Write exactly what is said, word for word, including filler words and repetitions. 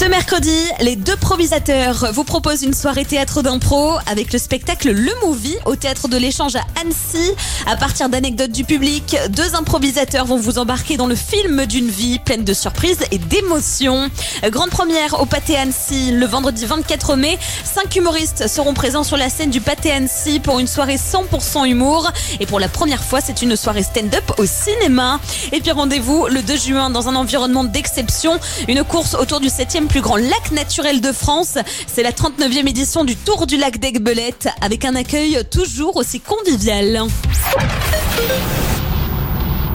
mercredi, les deux improvisateurs vous proposent une soirée théâtre d'impro avec le spectacle Le Movie au théâtre de l'Échange à Annecy. À partir d'anecdotes du public, deux improvisateurs vont vous embarquer dans le film d'une vie pleine de surprises et d'émotions. Grande première au Pâté Annecy le vendredi vingt-quatre mai. Cinq humoristes seront présents sur la scène du Pâté Annecy pour une soirée cent pour cent humour. Et pour la première fois, c'est une soirée stand-up au cinéma. Et puis rendez-vous le deux juin dans un environnement d'exception. Une course autour du septième plus grand lac naturel de France. C'est la trente-neuvième édition du Tour du lac d'Aiguebelette avec un accueil toujours aussi convivial.